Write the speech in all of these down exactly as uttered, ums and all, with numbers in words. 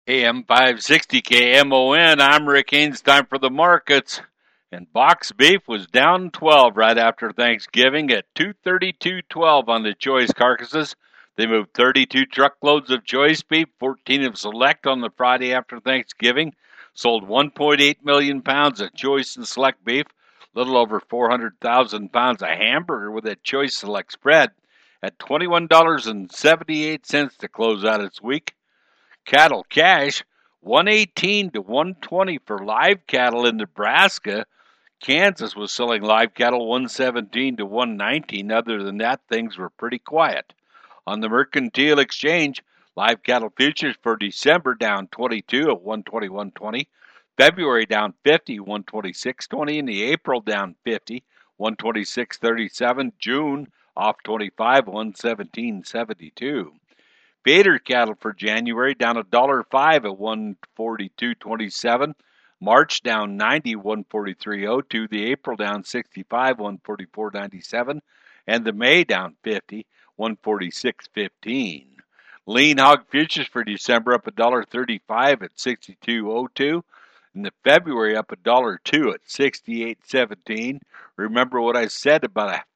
A M five sixty K M O N, I'm Rick Haynes. Time for the markets. And box beef was down twelve right after Thanksgiving at two thirty-two twelve on the choice carcasses. They moved thirty-two truckloads of choice beef, fourteen of select on the Friday after Thanksgiving. Sold one point eight million pounds of choice and select beef, a little over four hundred thousand pounds of hamburger with a choice select spread at twenty-one dollars and seventy-eight cents to close out its week. Cattle cash, one eighteen to one twenty for live cattle in Nebraska. Kansas was selling live cattle one seventeen to one nineteen. Other than that, things were pretty quiet. On the Mercantile Exchange, live cattle futures for December down twenty-two at one twenty-one twenty. February down fifty, one twenty-six twenty. In the April down fifty, one twenty-six thirty-seven. June off twenty-five, one seventeen seventy-two. Feeder cattle for January down a dollar five at one forty-two twenty-seven. March down ninety, one forty-three oh two. The April down sixty-five, one forty-four ninety-seven. And the May down fifty, one forty-six fifteen. Lean hog futures for December up a dollar thirty-five at sixty-two oh two. And the February up a dollar two at sixty-eight seventeen. Remember what I said about a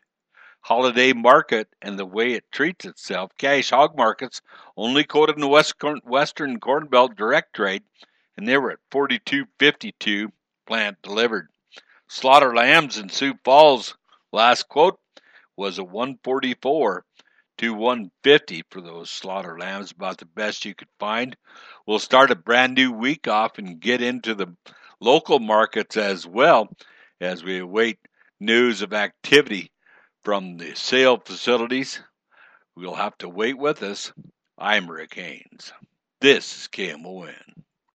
holiday market and the way it treats itself. Cash hog markets only quoted in the West, Western Corn Belt direct trade, and they were at forty-two fifty-two plant delivered. Slaughter lambs in Sioux Falls, last quote was a one forty-four to one fifty for those slaughter lambs, about the best you could find. We'll start a brand new week off and get into the local markets as well as we await news of activity from the sale facilities. We'll have to wait with us. I'm Rick Haynes. This is K M O N.